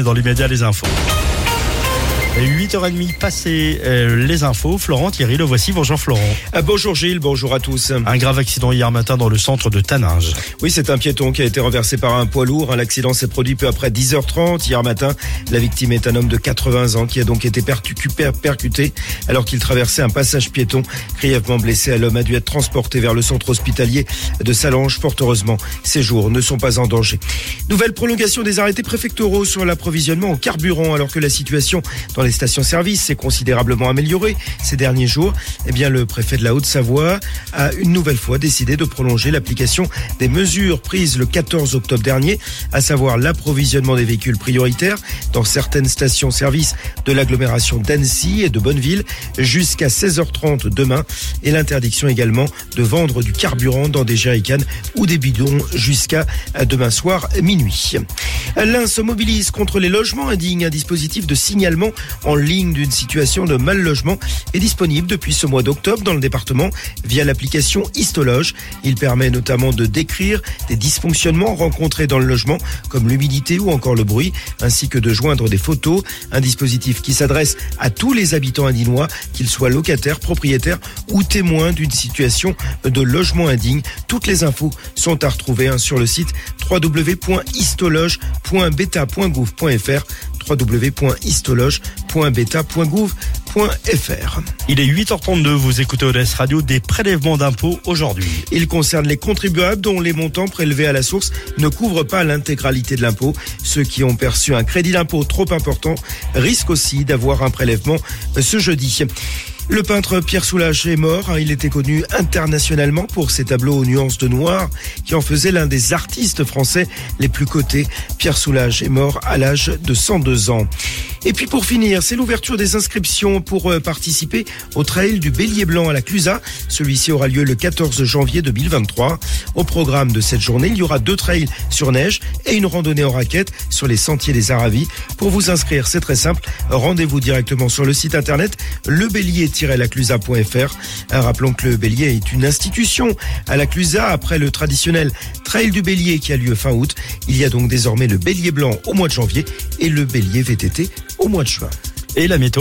dans l'immédiat les infos. 8h30 passé, les infos. Florent, Thierry, le voici. Bonjour Florent. Bonjour Gilles, bonjour à tous. Un grave accident hier matin dans le centre de Taninges. Oui, c'est un piéton qui a été renversé par un poids lourd. L'accident s'est produit peu après 10h30 hier matin. La victime est un homme de 80 ans qui a donc été percuté alors qu'il traversait un passage piéton. Grièvement blessé, l'homme a dû être transporté vers le centre hospitalier de Sallanches. Fort heureusement, ses jours ne sont pas en danger. Nouvelle prolongation des arrêtés préfectoraux sur l'approvisionnement en carburant alors que la situation dans les stations-service s'est considérablement améliorée ces derniers jours. Le préfet de la Haute-Savoie a une nouvelle fois décidé de prolonger l'application des mesures prises le 14 octobre dernier, à savoir l'approvisionnement des véhicules prioritaires dans certaines stations-service de l'agglomération d'Annecy et de Bonneville jusqu'à 16h30 demain et l'interdiction également de vendre du carburant dans des jerrycans ou des bidons jusqu'à demain soir minuit. L'Ain se mobilise contre les logements indignes. Un dispositif de signalement en ligne d'une situation de mal logement est disponible depuis ce mois d'octobre dans le département via l'application Histologe. Il permet notamment de décrire des dysfonctionnements rencontrés dans le logement comme l'humidité ou encore le bruit, ainsi que de joindre des photos. Un dispositif qui s'adresse à tous les habitants indinois, qu'ils soient locataires, propriétaires ou témoins d'une situation de logement indigne. Toutes les infos sont à retrouver sur le site www.histologe.beta.gouv.fr www.histologe.beta.gouv.fr. Il est 8h32, vous écoutez ODS Radio, des prélèvements d'impôts aujourd'hui. Il concerne les contribuables dont les montants prélevés à la source ne couvrent pas l'intégralité de l'impôt. Ceux qui ont perçu un crédit d'impôt trop important risquent aussi d'avoir un prélèvement ce jeudi. Le peintre Pierre Soulages est mort. Il était connu internationalement pour ses tableaux aux nuances de noir qui en faisaient l'un des artistes français les plus cotés. Pierre Soulages est mort à l'âge de 102 ans. Et puis pour finir, c'est l'ouverture des inscriptions pour participer au trail du Bélier Blanc à la Clusaz. Celui-ci aura lieu le 14 janvier 2023. Au programme de cette journée, il y aura 2 trails sur neige et une randonnée en raquette sur les sentiers des Aravis. Pour vous inscrire, c'est très simple. Rendez-vous directement sur le site internet lebélier-laclusaz.fr. Rappelons que le Bélier est une institution à la Clusaz. Après le traditionnel trail du Bélier qui a lieu fin août, il y a donc désormais le Bélier Blanc au mois de janvier et le Bélier VTT au mois de juin. Et la météo.